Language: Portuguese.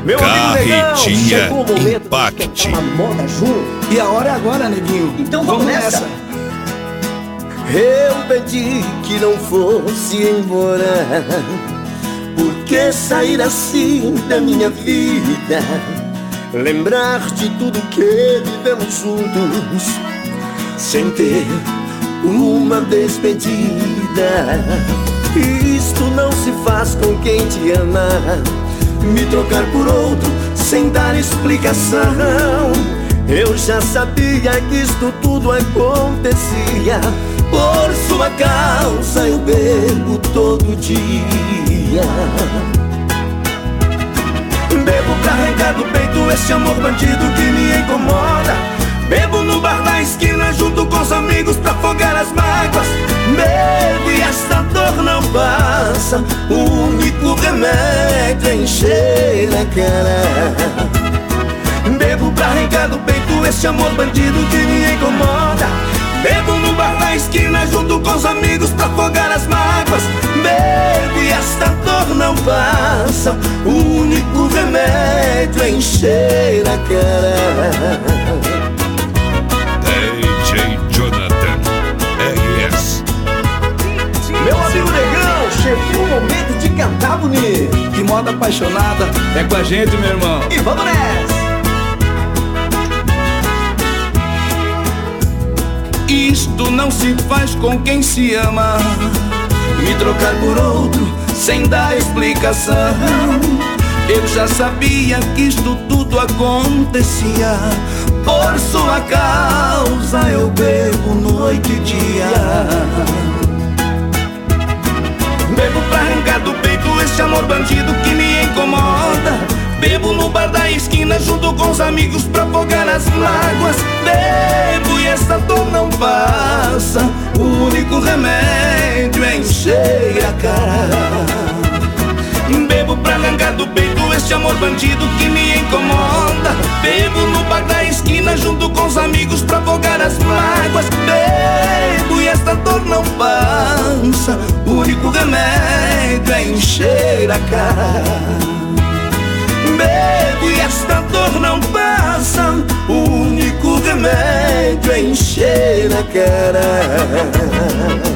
Meu amigo Negão, Carretinha chegou o momento Impact. de esquentar uma moda junto. E a hora é agora, neguinho. Então vamos nessa. Eu pedi que não fosse embora, porque sair assim da minha vida, lembrar de tudo que vivemos juntos, sem ter uma despedida. Isto não se faz com quem te ama, me trocar por outro sem dar explicação. Eu já sabia que isto tudo acontecia, por sua causa eu bebo todo dia. Bebo pra arrancar do peito esse amor bandido que me incomoda. Bebo no bar da esquina junto com os amigos pra afogar as mágoas. Bebo e esta dor não passa, o único remédio é encher a cara. Bebo pra arrancar do peito esse amor bandido que me incomoda. Bebo no bar da esquina junto com os amigos pra afogar as mágoas. Bebo e esta dor não passa, o único remédio é encher a cara. DJ Jonathan RS. Meu amigo Negão, chegou o momento de cantar bonito. Que moda apaixonada é com a gente, meu irmão. E vamos nessa. Isto não se faz com quem se ama, me trocar por outro sem dar explicação. Eu já sabia que isto tudo acontecia, por sua causa eu bebo noite e dia. Bebo pra arrancar do peito esse amor bandido que me incomoda. Bebo no bar da esquina junto com os amigos pra afogar as mágoas. Bebo e essa dor não passa, o único remédio é encher a cara. Bebo pra arrancar do peito esse amor bandido que me incomoda. Bebo no bar da esquina junto com os amigos pra afogar as mágoas. Bebo e esta dor não passa, o único remédio é encher a cara. Bebo e esta dor não passa, o único remédio é encher a cara.